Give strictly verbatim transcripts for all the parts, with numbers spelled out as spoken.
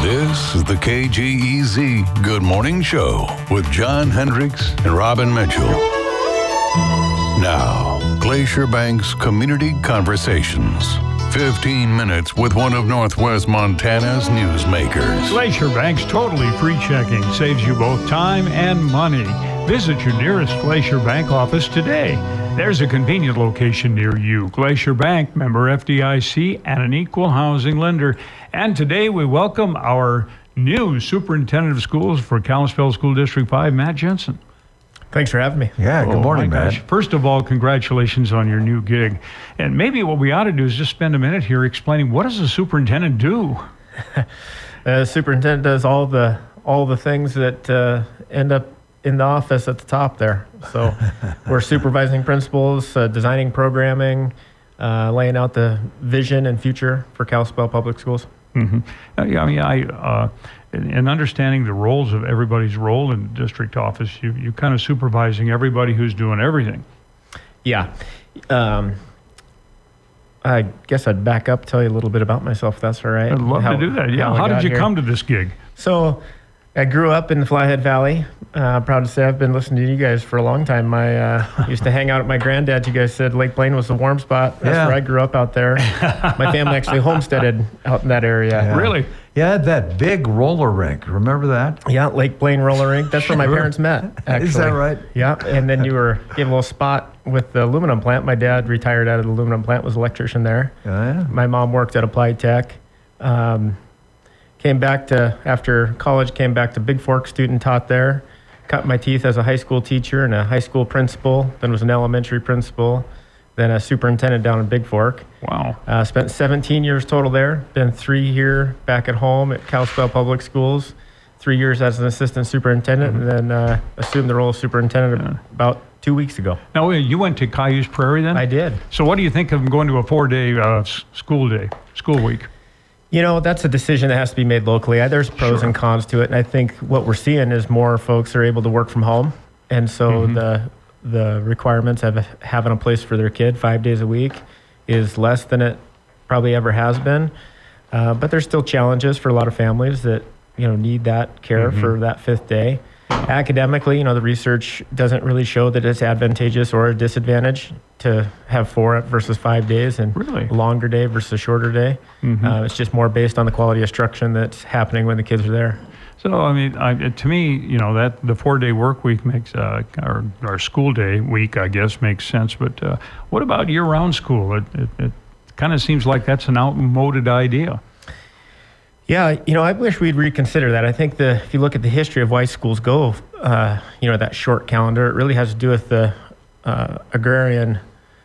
This is the K G E Z Good Morning Show with John Hendricks and Robin Mitchell. Now, Glacier Bank's Community Conversations. fifteen minutes with one of Northwest Montana's newsmakers. Glacier Bank's totally free checking saves you both time and money. Visit your nearest Glacier Bank office today. There's a convenient location near you. Glacier Bank, member F D I C, and an equal housing lender. And today we welcome our new superintendent of schools for Kalispell School District five, Matt Jensen. Thanks for having me. Yeah, good oh, morning, Matt. First of all, congratulations on your new gig. And maybe what we ought to do is just spend a minute here explaining, what does a superintendent do? The superintendent does all the all the things that uh, end up in the office at the top there. So we're supervising principals, uh, designing programming, uh, laying out the vision and future for Kalispell Public Schools. Mm-hmm. Uh, yeah, I mean, I uh, in, in understanding the roles of everybody's role in the district office, you you kind of supervising everybody who's doing everything. Yeah. Um, I guess I'd back up, tell you a little bit about myself, if that's all right. I'd love how, to do that. Yeah. How, how did you here. come to this gig? So I grew up in the Flathead Valley. Uh, proud to say I've been listening to you guys for a long time. I uh, used to hang out at my granddad's. You guys said Lake Blaine was a warm spot. That's Yeah. where I grew up out there. My family actually homesteaded out in that area. Yeah. Really? Yeah, that big roller rink. Remember that? Yeah, Lake Blaine roller rink. That's where my Sure. parents met, actually. Is that right? Yeah, and then you were gave a little spot with the aluminum plant. My dad retired out of the aluminum plant, was an electrician there. Oh, yeah. My mom worked at Applied Tech. Um, came back to, after college, came back to Big Fork, student taught there. Cut my teeth as a high school teacher and a high school principal, then was an elementary principal, then a superintendent down in Big Fork. Wow. Uh, spent seventeen years total there, been three here back at home at Kalispell Public Schools, three years as an assistant superintendent, mm-hmm. and then uh, assumed the role of superintendent Yeah. about two weeks ago. Now, you went to Cayuse Prairie then? I did. So what do you think of going to a four-day uh, s- school day, school week? You know, that's a decision that has to be made locally. I, there's pros Sure. and cons to it, and I think what we're seeing is more folks are able to work from home, and so Mm-hmm. the the requirements of having a place for their kid five days a week is less than it probably ever has been. Uh, but there's still challenges for a lot of families that, you know, need that care Mm-hmm. for that fifth day. Academically, you know, the research doesn't really show that it's advantageous or a disadvantage to have four versus five days and Really? a longer day versus a shorter day. Mhm. Uh, it's just more based on the quality of instruction that's happening when the kids are there. So, I mean, I, to me, you know, that the four-day work week makes, uh, or our school day week, I guess, makes sense. But uh, what about year-round school? It, it, it kind of seems like that's an outmoded idea. Yeah, you know, I wish we'd reconsider that. I think the if you look at the history of why schools go, uh, you know, that short calendar, it really has to do with the uh, agrarian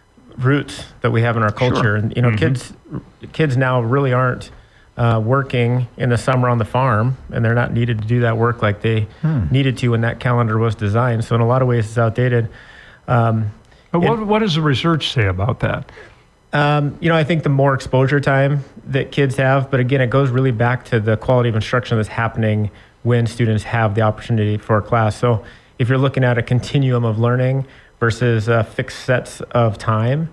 roots that we have in our culture. Sure. And you know, Mhm. kids kids now really aren't uh, working in the summer on the farm, and they're not needed to do that work like they Hmm. needed to when that calendar was designed. So in a lot of ways, it's outdated. Um, But it- what, what does the research say about that? Um, you know, I think the more exposure time that kids have, but again, it goes really back to the quality of instruction that's happening when students have the opportunity for a class. So if you're looking at a continuum of learning versus uh, fixed sets of time,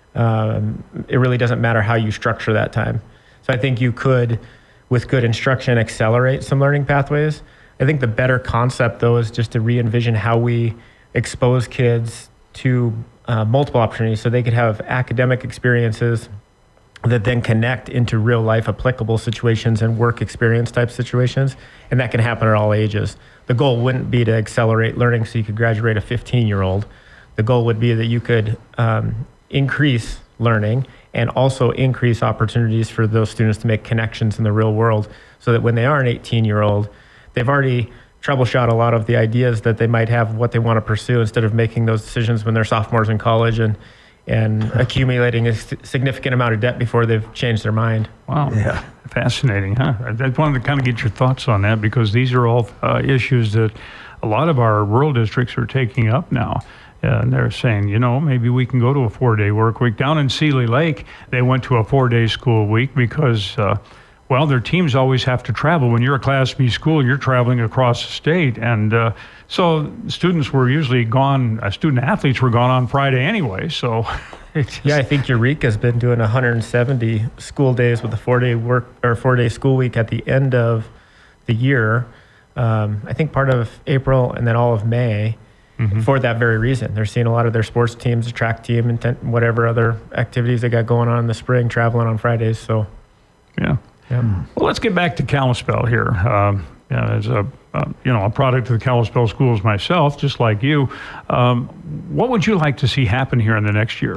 um, it really doesn't matter how you structure that time. So I think you could, with good instruction, accelerate some learning pathways. I think the better concept, though, is just to re-envision how we expose kids to uh, multiple opportunities so they could have academic experiences that then connect into real life applicable situations and work experience type situations. And that can happen at all ages. The goal wouldn't be to accelerate learning so you could graduate a fifteen year old. The goal would be that you could um, increase learning and also increase opportunities for those students to make connections in the real world so that when they are an eighteen year old, they've already troubleshot a lot of the ideas that they might have what they want to pursue instead of making those decisions when they're sophomores in college and and accumulating a significant amount of debt before they've changed their mind. Wow. Yeah. Fascinating, huh? I I wanted to kind of get your thoughts on that because these are all uh, issues that a lot of our rural districts are taking up now. Uh, and they're saying, you know, maybe we can go to a four-day work week. Down in Seeley Lake, they went to a four-day school week because, uh, well, their teams always have to travel. When you're a Class B school, you're traveling across the state. And uh, so students were usually gone, uh, student athletes were gone on Friday anyway. So, it just, Yeah, I think Eureka's been doing one hundred seventy school days with a four-day work or four-day school week at the end of the year. Um, I think part of April and then all of May mm-hmm. for that very reason. They're seeing a lot of their sports teams, the track team, and ten, whatever other activities they got going on in the spring, traveling on Fridays. So, yeah. yeah. Well, let's get back to Kalispell here. Um, yeah, as a uh, you know a product of the Kalispell schools myself, just like you, um, what would you like to see happen here in the next year?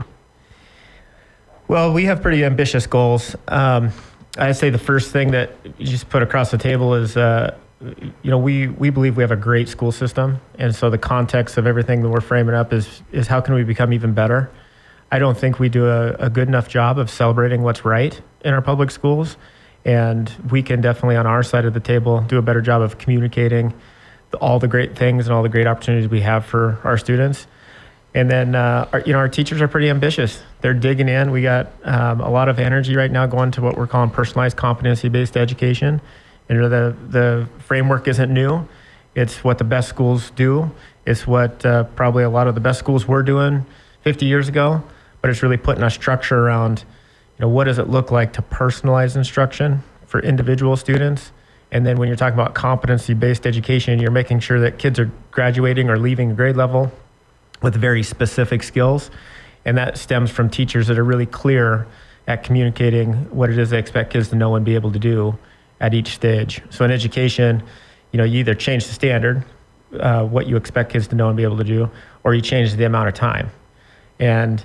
Well, we have pretty ambitious goals. Um, I'd say the first thing that you just put across the table is, uh, you know, we, we believe we have a great school system. And so the context of everything that we're framing up is, is how can we become even better? I don't think we do a, a good enough job of celebrating what's right in our public schools. And we can definitely, on our side of the table, do a better job of communicating the, all the great things and all the great opportunities we have for our students. And then, uh, our, you know, our teachers are pretty ambitious. They're digging in. We got um, a lot of energy right now going to what we're calling personalized competency-based education. And the the framework isn't new. It's what the best schools do. It's what uh, probably a lot of the best schools were doing fifty years ago. But it's really putting a structure around, you know, what does it look like to personalize instruction for individual students? And then when you're talking about competency-based education, you're making sure that kids are graduating or leaving a grade level with very specific skills. And that stems from teachers that are really clear at communicating what it is they expect kids to know and be able to do at each stage. So in education, you know, you either change the standard, uh, what you expect kids to know and be able to do, or you change the amount of time. And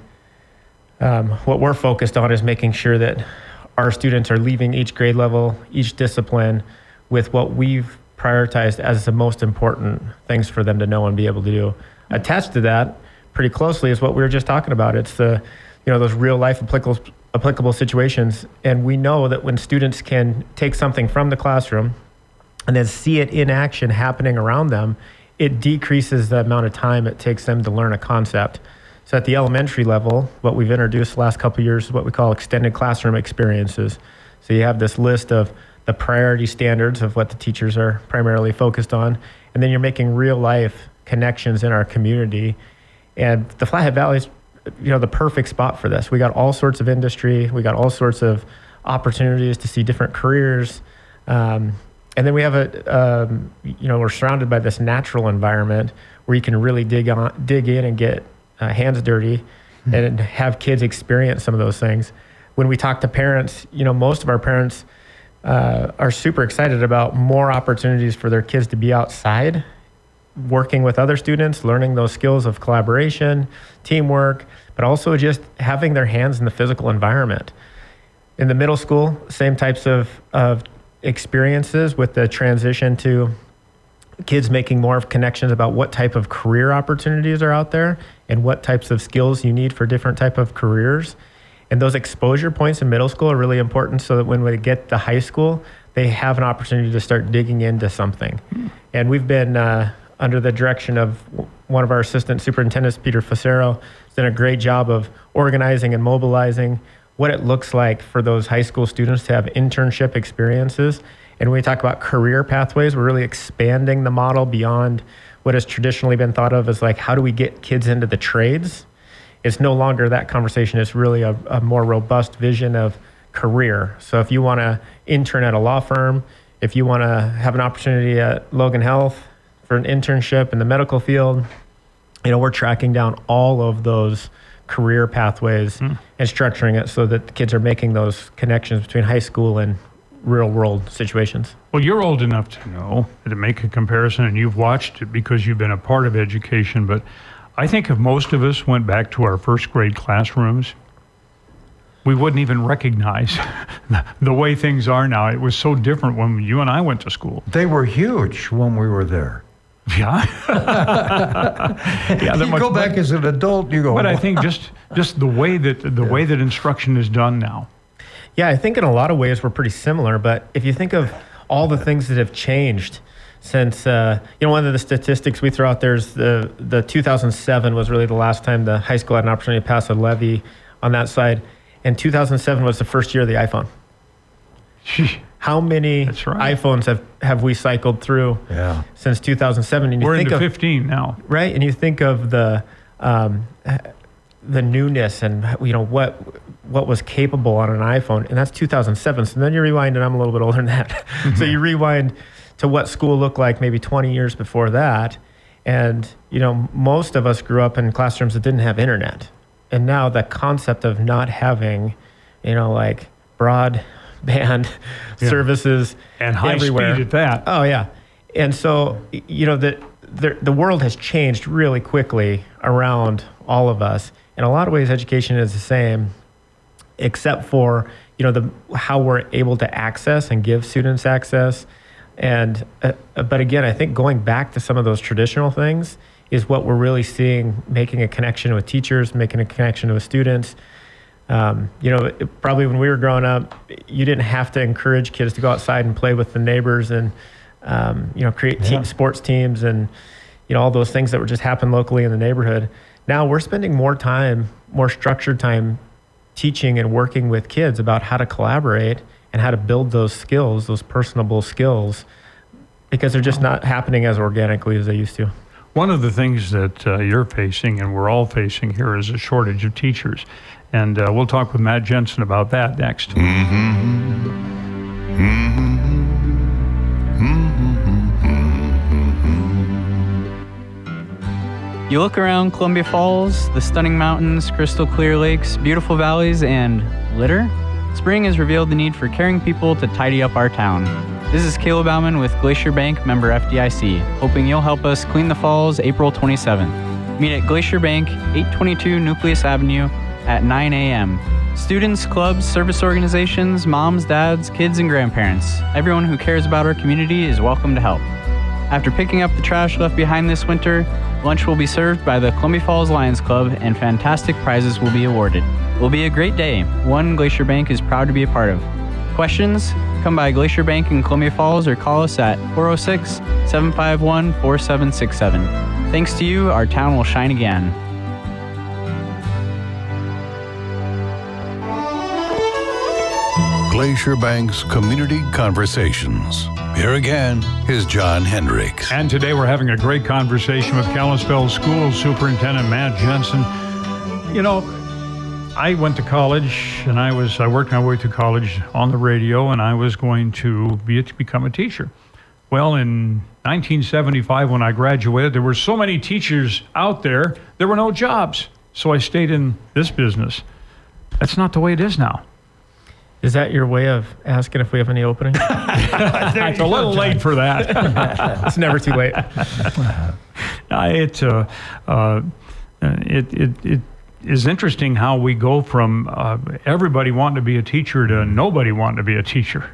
um, what we're focused on is making sure that our students are leaving each grade level, each discipline, with what we've prioritized as the most important things for them to know and be able to do. Attached to that, pretty closely, is what we were just talking about. It's the, you know, those real life applicable applicable situations. And we know that when students can take something from the classroom and then see it in action happening around them, it decreases the amount of time it takes them to learn a concept. So at the elementary level, what we've introduced the last couple of years is what we call extended classroom experiences. So you have this list of the priority standards of what the teachers are primarily focused on, and then you're making real life connections in our community. And the Flathead Valley is, you know, the perfect spot for this. We got all sorts of industry. We got all sorts of opportunities to see different careers. Um, and then we have a, um, you know, we're surrounded by this natural environment where you can really dig on, dig in and get uh, hands dirty mm-hmm. and have kids experience some of those things. When we talk to parents, you know, most of our parents uh, are super excited about more opportunities for their kids to be outside, working with other students, learning those skills of collaboration, teamwork, but also just having their hands in the physical environment. In the middle school, same types of, of experiences with the transition to kids making more of connections about what type of career opportunities are out there and what types of skills you need for different type of careers. And those exposure points in middle school are really important so that when we get to high school, they have an opportunity to start digging into something. Mm. And we've been, uh, under the direction of one of our assistant superintendents, Peter Facero, has done a great job of organizing and mobilizing what it looks like for those high school students to have internship experiences. And when we talk about career pathways, we're really expanding the model beyond what has traditionally been thought of as like, how do we get kids into the trades? It's no longer that conversation. It's really a, a more robust vision of career. So if you want to intern at a law firm, if you want to have an opportunity at Logan Health, for an internship in the medical field, you know, we're tracking down all of those career pathways mm. and structuring it so that the kids are making those connections between high school and real world situations. Well, you're old enough to know, to make a comparison, and you've watched it because you've been a part of education, but I think if most of us went back to our first grade classrooms, we wouldn't even recognize the way things are now. It was so different when you and I went to school. They were huge when we were there. Yeah. yeah. You much, go back but, as an adult, you go. But I think just just the way that the yeah. way that instruction is done now. Yeah, I think in a lot of ways we're pretty similar. But if you think of all the things that have changed since, uh, you know, one of the statistics we throw out there is the the two thousand seven was really the last time the high school had an opportunity to pass a levy on that side, and two thousand seven was the first year of the iPhone. How many right. iPhones have, have we cycled through yeah. since two thousand seven? And you We're think into of, fifteen now. Right, and you think of the um, the newness and, you know, what what was capable on an iPhone, and that's two thousand seven. So then you rewind, and I'm a little bit older than that. Mm-hmm. So you rewind to what school looked like maybe twenty years before that. And, you know, most of us grew up in classrooms that didn't have internet. And now the concept of not having, you know, like broadband yeah. services and high everywhere. speed at that. Oh, yeah. And so, you know, the, the, the world has changed really quickly around all of us. In a lot of ways, education is the same, except for, you know, the how we're able to access and give students access. And uh, but again, I think going back to some of those traditional things is what we're really seeing, making a connection with teachers, making a connection with students. Um, you know, it, probably when we were growing up, you didn't have to encourage kids to go outside and play with the neighbors and, um, you know, create Yeah. team sports teams and, you know, all those things that would just happen locally in the neighborhood. Now we're spending more time, more structured time teaching and working with kids about how to collaborate and how to build those skills, those personable skills, because they're just not happening as organically as they used to. One of the things that uh, you're facing and we're all facing here is a shortage of teachers. And uh, we'll talk with Matt Jensen about that next. Mm-hmm. Mm-hmm. You look around Columbia Falls, the stunning mountains, crystal clear lakes, beautiful valleys, and litter? Spring has revealed the need for caring people to tidy up our town. This is Caleb Bauman with Glacier Bank, member F D I C, hoping you'll help us clean the falls April twenty-seventh. Meet at Glacier Bank, eight twenty-two Nucleus Avenue at nine a.m. Students, clubs, service organizations, moms, dads, kids, and grandparents. Everyone who cares about our community is welcome to help. After picking up the trash left behind this winter, lunch will be served by the Columbia Falls Lions Club and fantastic prizes will be awarded. It will be a great day, one Glacier Bank is proud to be a part of. Questions? Come by Glacier Bank in Columbia Falls or call us at four oh six, seven five one, four seven six seven. Thanks to you, our town will shine again. Glacier Bank's Community Conversations. Here again is John Hendricks. And today we're having a great conversation with Kalispell School Superintendent Matt Jensen. You know, I went to college and I was I worked my way through college on the radio and I was going to be to become a teacher. Well, in nineteen seventy-five when I graduated, there were so many teachers out there, there were no jobs. So I stayed in this business. That's not the way it is now. Is that your way of asking if we have any openings? It's a little late for that. It's never too late. Uh, it, uh, uh, it, it, it is interesting how we go from uh, everybody wanting to be a teacher to nobody wanting to be a teacher.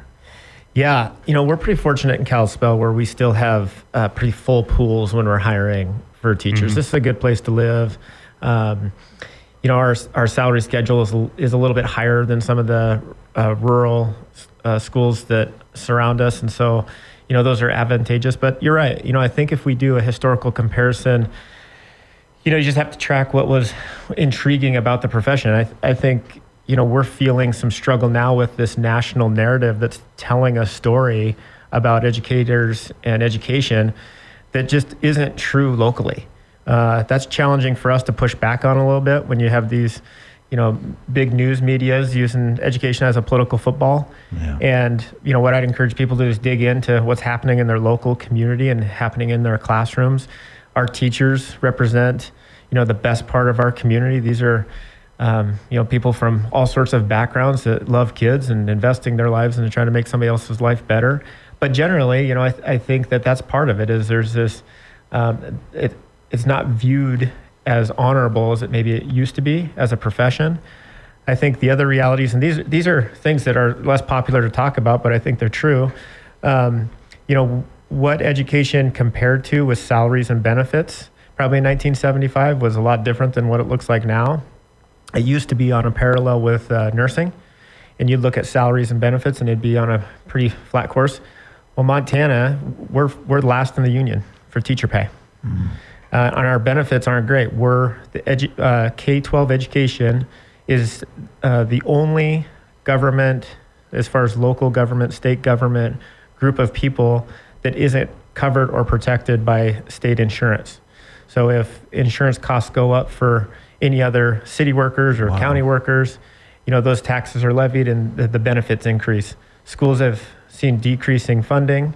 Yeah, you know, we're pretty fortunate in Kalispell where we still have uh, pretty full pools when we're hiring for teachers. Mm-hmm. This is a good place to live. Um, you know, our our salary schedule is is a little bit higher than some of the uh, rural uh, schools that surround us, and so, you know, those are advantageous. But you're right. You know, I think if we do a historical comparison, you know, you just have to track what was intriguing about the profession. I I think, you know, we're feeling some struggle now with this national narrative that's telling a story about educators and education that just isn't true locally. Uh, that's challenging for us to push back on a little bit when you have these, you know, big news medias using education as a political football. Yeah. And, you know, what I'd encourage people to do is dig into what's happening in their local community and happening in their classrooms. Our teachers represent, you know, the best part of our community. These are, um, you know, people from all sorts of backgrounds that love kids and investing their lives into trying to make somebody else's life better. But generally, you know, I, th- I think that that's part of it is there's this, um, it, it's not viewed as honorable as it maybe it used to be as a profession. I think the other realities, and these these are things that are less popular to talk about, but I think they're true. Um, you know, what education compared to with salaries and benefits, probably in nineteen seventy-five was a lot different than what it looks like now. It used to be on a parallel with uh, nursing, and you'd look at salaries and benefits and it'd be on a pretty flat course. Well, Montana, we're we're last in the union for teacher pay. Mm-hmm. Uh, and our benefits aren't great. We're the edu- uh, K twelve education is uh, the only government, as far as local government, state government, group of people that isn't covered or protected by state insurance. So if insurance costs go up for any other city workers or wow. county workers, you know, those taxes are levied and the, the benefits increase. Schools have seen decreasing funding.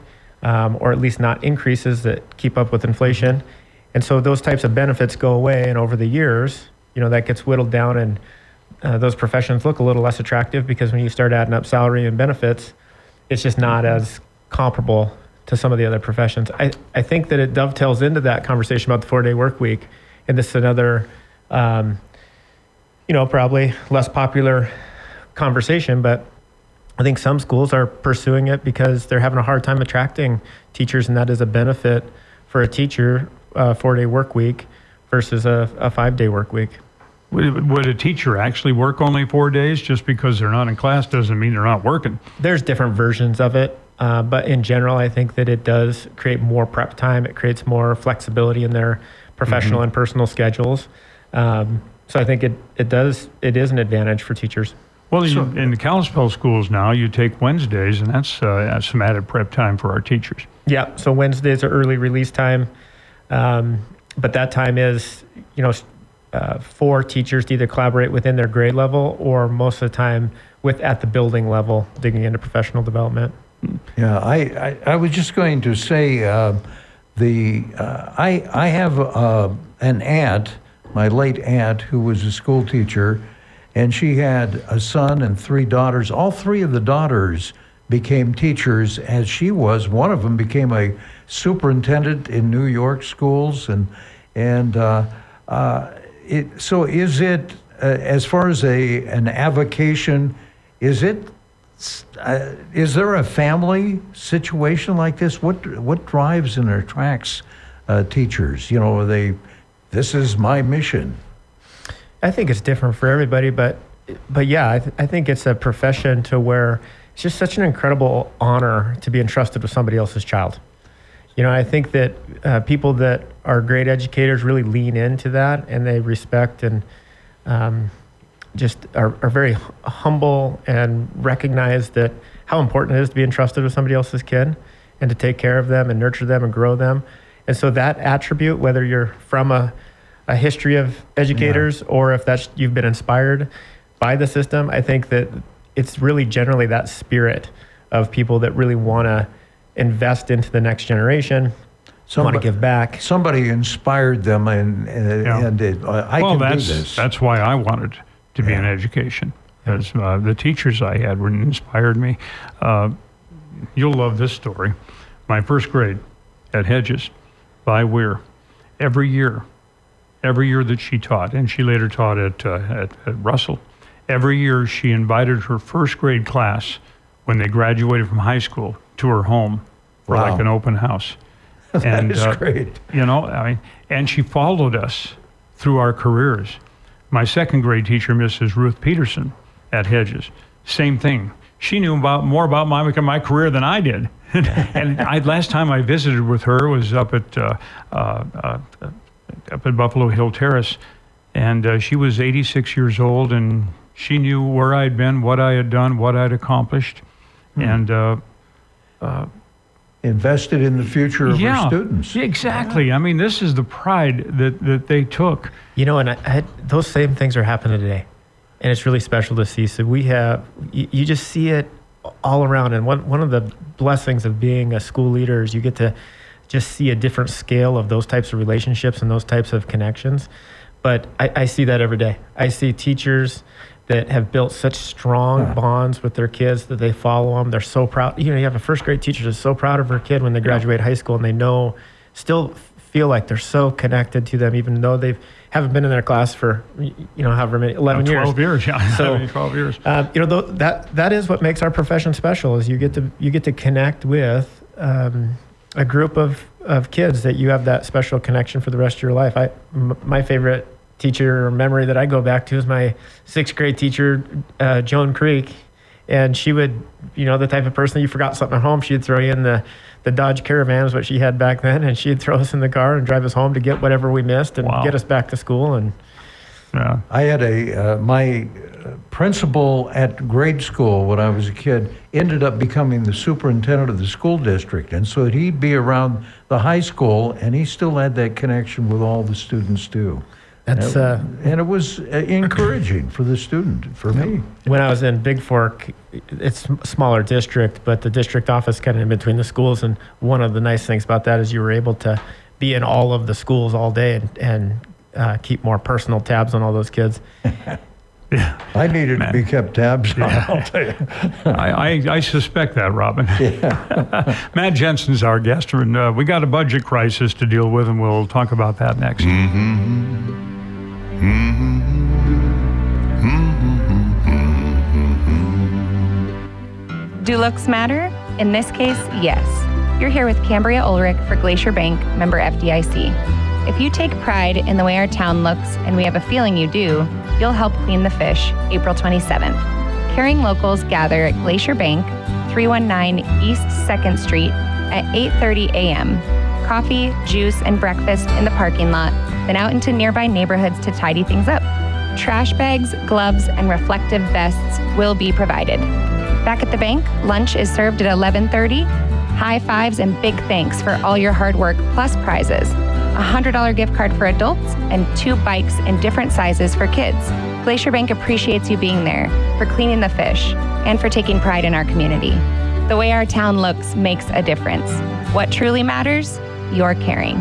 um, or at least not increases that keep up with inflation. And so those types of benefits go away, and over the years, you know, that gets whittled down, and uh, those professions look a little less attractive because when you start adding up salary and benefits, it's just not as comparable to some of the other professions. I, I think that it dovetails into that conversation about the four-day work week, and this is another, um, you know, probably less popular conversation, but I think some schools are pursuing it because they're having a hard time attracting teachers, and that is a benefit for a teacher, a four-day work week versus a, a five-day work week. Would, would a teacher actually work only four days? Just because they're not in class doesn't mean they're not working. There's different versions of it. Uh, but in general, I think that it does create more prep time. It creates more flexibility in their professional mm-hmm. and personal schedules. Um, so I think it, it does, it is an advantage for teachers. Well, so, you, in the Kalispell schools now, you take Wednesdays, and that's, uh, that's some added prep time for our teachers. Yeah, so Wednesdays are early release time. Um, but that time is, you know, uh, for teachers to either collaborate within their grade level or most of the time with at the building level, digging into professional development. Yeah, I, I, I was just going to say, uh, the uh, I I have uh, an aunt, my late aunt, who was a school teacher, and she had a son and three daughters. All three of the daughters became teachers, as she was. One of them became a superintendent in New York schools, and and uh, uh, it. So, is it uh, as far as a an avocation? Is it? Uh, is there a family situation like this? What what drives and attracts uh, teachers? You know, are they, this is my mission. I think it's different for everybody, but but yeah, I, th- I think it's a profession to where it's just such an incredible honor to be entrusted with somebody else's child. You know, I think that uh, people that are great educators really lean into that, and they respect and um, just are, are very humble and recognize that how important it is to be entrusted with somebody else's kid and to take care of them and nurture them and grow them. And so that attribute, whether you're from a, a history of educators yeah. or if that's you've been inspired by the system, I think that it's really generally that spirit of people that really want to invest into the next generation, want to give back. Somebody inspired them, and, and, yeah. and it, uh, I well, can that's, do this. That's why I wanted to be yeah. in education. As uh, the teachers I had were inspired me. Uh, you'll love this story. My first grade at Hedges, Vi Weir, every year, every year that she taught, and she later taught at, uh, at, at Russell, every year she invited her first grade class when they graduated from high school to her home for wow. like an open house. that and, is uh, great. You know, I mean, and she followed us through our careers. My second grade teacher, Missus Ruth Peterson at Hedges, same thing. She knew about more about my my career than I did. And I, last time I visited with her was up at uh, uh, uh, up at Buffalo Hill Terrace, and uh, she was eighty-six years old, and she knew where I'd been, what I had done, what I'd accomplished, hmm. and uh, uh, invested in the future of yeah, her students. Exactly. Yeah. I mean, this is the pride that, that they took. You know, and I, I, those same things are happening today, and it's really special to see. So we have, you, you just see it all around, and one one of the blessings of being a school leader is you get to just see a different scale of those types of relationships and those types of connections. But I, I see that every day. I see teachers that have built such strong yeah. bonds with their kids that they follow them. They're so proud. You know, you have a first grade teacher that's so proud of her kid when they graduate yeah. high school, and they know, still feel like they're so connected to them, even though they've haven't been in their class for, you know, however many, eleven years. twelve years, yeah. So, twelve years. Um, you know, th- that that is what makes our profession special, is you get to you get to connect with um, a group of, of kids that you have that special connection for the rest of your life. I, m- my favorite teacher memory that I go back to is my sixth grade teacher, uh, Joan Creek, and she would, you know, the type of person that you forgot something at home, she'd throw you in the, the Dodge Caravan is what she had back then, and she'd throw us in the car and drive us home to get whatever we missed and wow. get us back to school. And yeah. I had a, uh, my principal at grade school when I was a kid ended up becoming the superintendent of the school district, and so he'd be around the high school, and he still had that connection with all the students too. That's and, uh, and it was encouraging for the student, for me. When I was in Big Fork, it's a smaller district, but the district office kind of in between the schools. And one of the nice things about that is you were able to be in all of the schools all day and, and uh, keep more personal tabs on all those kids. Yeah. I needed Man. to be kept tabs on, Yeah. I'll tell you. I, I, I suspect that, Robin. Yeah. Matt Jensen's our guest, and uh, we got a budget crisis to deal with, and we'll talk about that next. Mm-hmm. Mm-hmm. Mm-hmm. Do looks matter? In this case, yes. You're here with Cambria Ulrich for Glacier Bank, member F D I C. If you take pride in the way our town looks, and we have a feeling you do, you'll help clean the fish, April twenty-seventh. Caring locals gather at Glacier Bank, three one nine East second Street at eight thirty a.m. Coffee, juice, and breakfast in the parking lot, then out into nearby neighborhoods to tidy things up. Trash bags, gloves, and reflective vests will be provided. Back at the bank, lunch is served at eleven thirty. High fives and big thanks for all your hard work plus prizes. A one hundred dollars gift card for adults and two bikes in different sizes for kids. Glacier Bank appreciates you being there, for cleaning the fish, and for taking pride in our community. The way our town looks makes a difference. What truly matters? Your caring.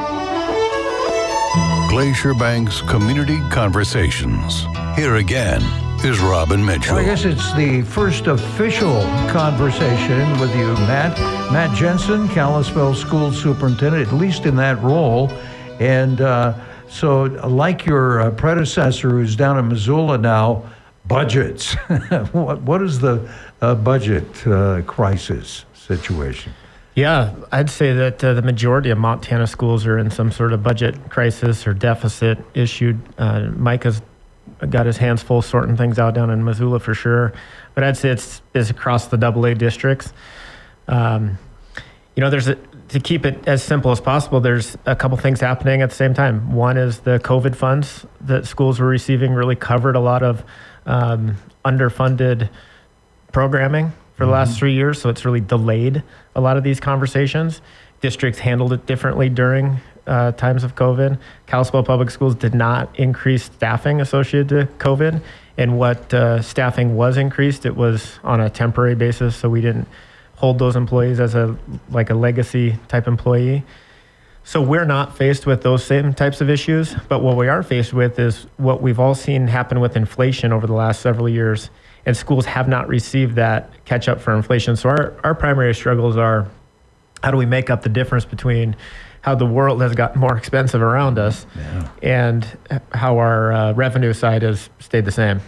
Glacier Bank's Community Conversations. Here again is Robin Mitchell. Well, I guess it's the first official conversation with you, Matt. Matt Jensen, Kalispell School Superintendent, at least in that role. And uh, so, like your uh, predecessor who's down in Missoula now, budgets. what, what is the uh, budget uh, crisis situation? Yeah, I'd say that uh, the majority of Montana schools are in some sort of budget crisis or deficit issued. Uh, Mike has got his hands full sorting things out down in Missoula for sure. But I'd say it's, it's across the double A districts. Um, you know, there's a, to keep it as simple as possible, there's a couple things happening at the same time. One is the COVID funds that schools were receiving really covered a lot of um, underfunded programming for the last three years, so it's really delayed a lot of these conversations. Districts handled it differently during uh, times of COVID. Kalispell Public Schools did not increase staffing associated to COVID, and what uh, staffing was increased, it was on a temporary basis, so we didn't hold those employees as a like a legacy type employee. So we're not faced with those same types of issues, but what we are faced with is what we've all seen happen with inflation over the last several years. And schools have not received that catch up for inflation. So our, our primary struggles are, how do we make up the difference between how the world has gotten more expensive around us yeah. and how our uh, revenue side has stayed the same?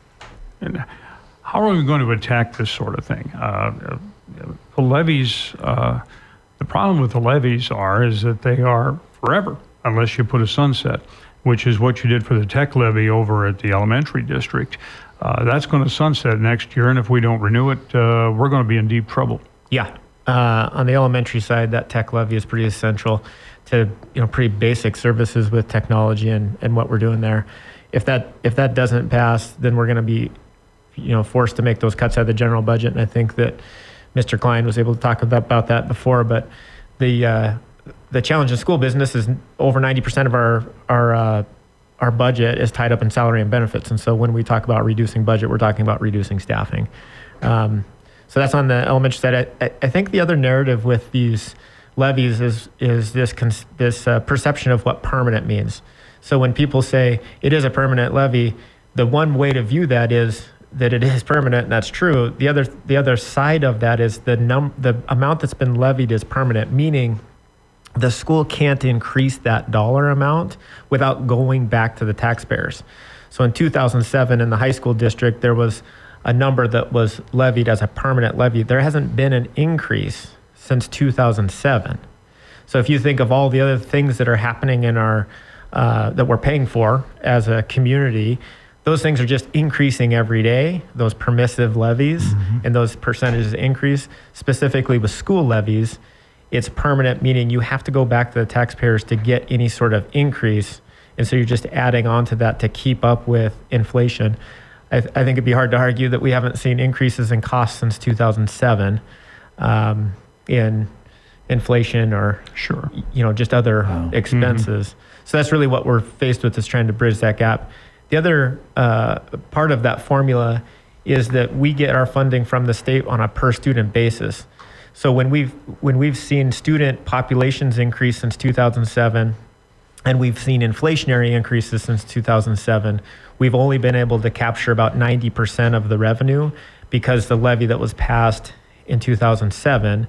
And how are we going to attack this sort of thing? Uh, the levies, uh, the problem with the levies are is that they are forever unless you put a sunset, which is what you did for the tech levy over at the elementary district. Uh, that's going to sunset next year, and if we don't renew it, uh, we're going to be in deep trouble. Yeah. Uh, on the elementary side, that tech levy is pretty essential to, you know, pretty basic services with technology and, and what we're doing there. If that if that doesn't pass, then we're going to be, you know, forced to make those cuts out of the general budget. And I think that Mister Klein was able to talk about that before. But the uh, the challenge in school business is over ninety percent of our our uh, our budget is tied up in salary and benefits. And so when we talk about reducing budget, we're talking about reducing staffing. Um, so that's on the elementary side. I, I think the other narrative with these levies is is this cons- this uh, perception of what permanent means. So when people say it is a permanent levy, the one way to view that is that it is permanent, and that's true. The other the other side of that is the num the amount that's been levied is permanent, meaning the school can't increase that dollar amount without going back to the taxpayers. So in two thousand seven, in the high school district, there was a number that was levied as a permanent levy. There hasn't been an increase since two thousand seven. So if you think of all the other things that are happening in our, uh, that we're paying for as a community, those things are just increasing every day, those permissive levies mm-hmm. and those percentages increase. Specifically with school levies, it's permanent, meaning you have to go back to the taxpayers to get any sort of increase. And so you're just adding on to that to keep up with inflation. I, th- I think it'd be hard to argue that we haven't seen increases in costs since two thousand seven. Um, and inflation or Sure. you know just other Wow. expenses. Mm-hmm. So that's really what we're faced with, is trying to bridge that gap. The other uh, part of that formula is that we get our funding from the state on a per student basis. So when we've when we've seen student populations increase since two thousand seven, and we've seen inflationary increases since two thousand seven, we've only been able to capture about ninety percent of the revenue, because the levy that was passed in two thousand seven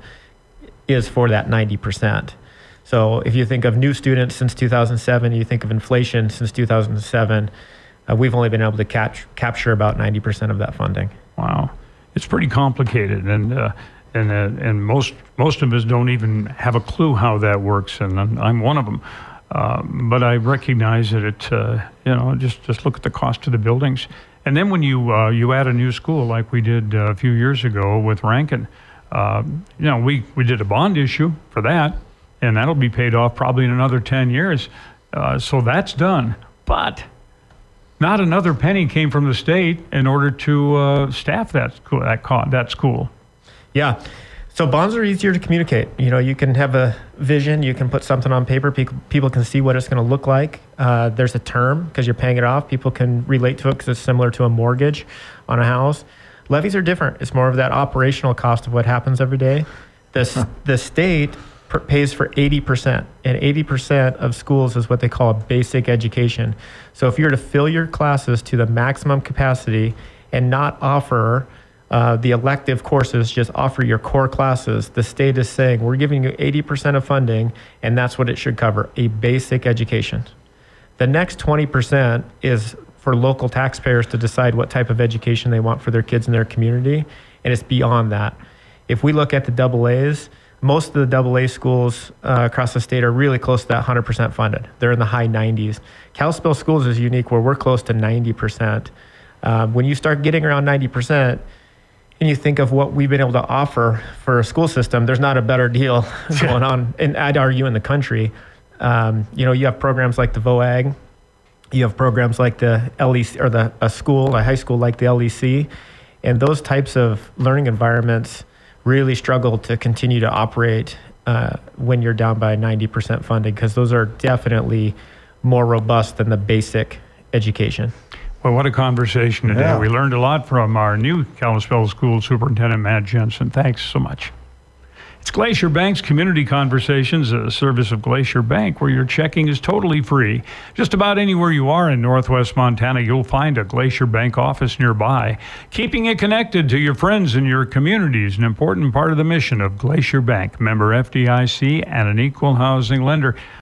is for that ninety percent. So if you think of new students since two thousand seven, you think of inflation since two thousand seven, uh, we've only been able to catch, capture about ninety percent of that funding. Wow. It's pretty complicated, and uh, and uh, and most most of us don't even have a clue how that works, and I'm, I'm one of them. Uh, but I recognize that it, uh, you know, just, just look at the cost of the buildings. And then when you uh, you add a new school like we did uh, a few years ago with Rankin, uh, you know, we, we did a bond issue for that, and that'll be paid off probably in another ten years. Uh, so that's done. But not another penny came from the state in order to uh, staff that school, that, co- that school. Yeah. So bonds are easier to communicate. You know, you can have a vision, you can put something on paper, people, people can see what it's going to look like. Uh, there's a term because you're paying it off. People can relate to it because it's similar to a mortgage on a house. Levies are different. It's more of that operational cost of what happens every day. The, huh. the state pr- pays for eighty percent, and eighty percent of schools is what they call a basic education. So if you're to fill your classes to the maximum capacity and not offer Uh, the elective courses, just offer your core classes, the state is saying we're giving you eighty percent of funding, and that's what it should cover, a basic education. The next twenty percent is for local taxpayers to decide what type of education they want for their kids in their community, and it's beyond that. If we look at the double A's, most of the double A schools uh, across the state are really close to that one hundred percent funded. They're in the high nineties. Kalispell Schools is unique where we're close to ninety percent. Uh, when you start getting around ninety percent, and you think of what we've been able to offer for a school system, there's not a better deal going on, and I'd argue in the country. Um, you know, you have programs like the V O A G, you have programs like the L E C, or the a school, a high school like the L E C, and those types of learning environments really struggle to continue to operate uh, when you're down by ninety percent funding, because those are definitely more robust than the basic education. Well, what a conversation today. Yeah. We learned a lot from our new Kalispell School Superintendent, Matt Jensen. Thanks so much. It's Glacier Bank's Community Conversations, a service of Glacier Bank, where your checking is totally free. Just about anywhere you are in Northwest Montana, you'll find a Glacier Bank office nearby. Keeping it connected to your friends and your community is an important part of the mission of Glacier Bank, member F D I C, and an equal housing lender.